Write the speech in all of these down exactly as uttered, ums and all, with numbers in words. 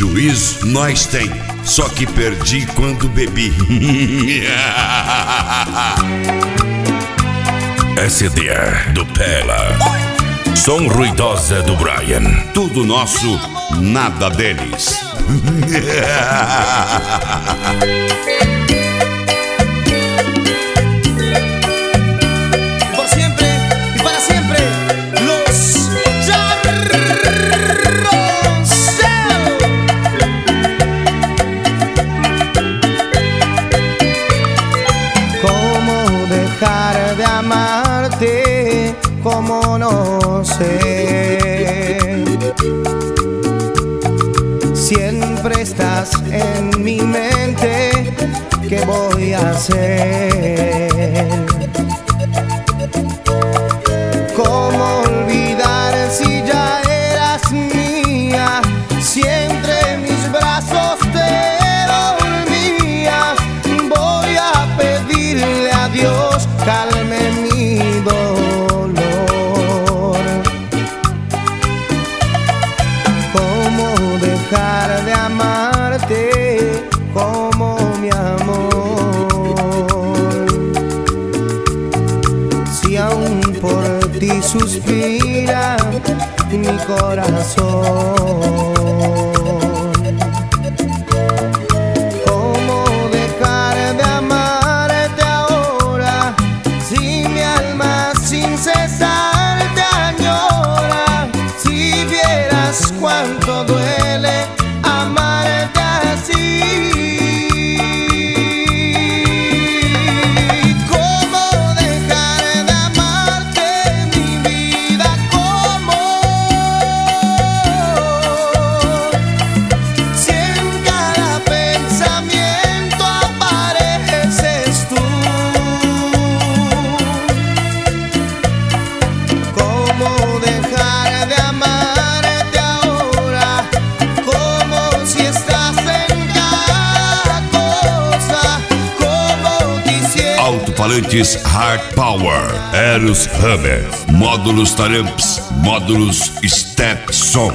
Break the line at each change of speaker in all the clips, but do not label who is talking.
Juízo nós tem, só que perdi quando bebi.
S D A do Pela. Som ruidosa do Brian.
Tudo nosso, nada deles.
Por siempre y para siempre, los Charros. ¿Cómo dejar de amarte? ¿Cómo no sé? Siempre estás en mi mente, ¿qué voy a hacer? ¿Cómo olvidar si ya eras mía? Si entre mis brazos te dormías. Voy a pedirle a Dios, calme mi dolor. ¿Cómo dejar de amarte como mi amor? Si aún por ti suspira mi corazón. ¿Cómo dejar de amarte ahora si mi alma sin cesar te añora? Si vieras cuánto duele amarte así. ¿Cómo dejar de amarte, mi vida, cómo? Si en cada pensamiento apareces tú. ¿Cómo dejar de amarte ahora? Como si estás en cada cosa, como quisiera.
Alto-falantes Hard Power, Eros Hammer, módulos Taramps, módulos Step Som.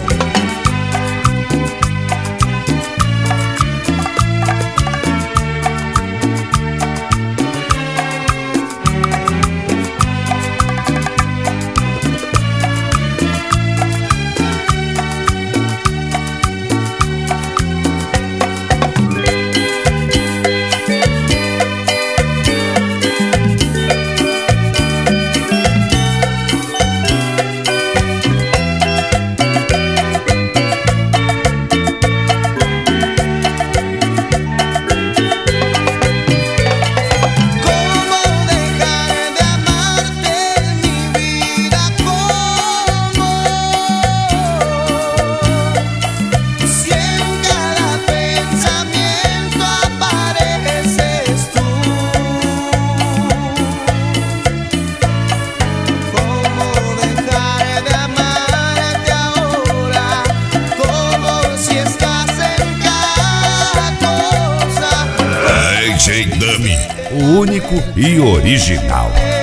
¿Cómo dejar de amarte, mi vida, cómo? Si en cada pensamiento apareces tú. ¿Cómo dejar de amarte ahora? Como si estás en cada cosa.
A J Dummy, o único e original.